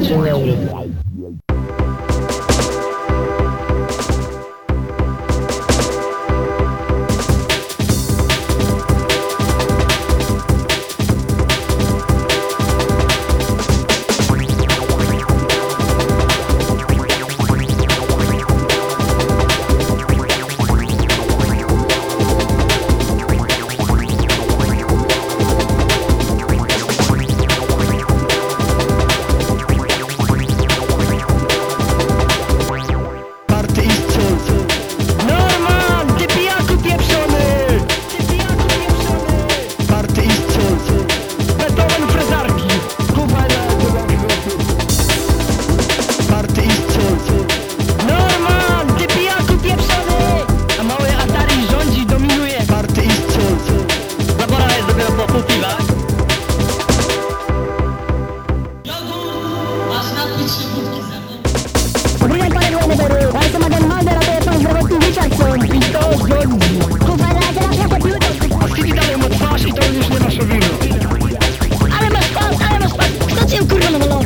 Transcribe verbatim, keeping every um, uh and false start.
dzielnej Europy. Dobry panie Wojneberu, ale to ma ten Malder, a to jest pan zdrowotny Richardson i to rządzi. Kurwa, ale teraz ja to piłkę. A skili dalej ma twarz i to już nie ma szowinu. Ale masz pan, ale masz pan, kto cię kurwa nawalał?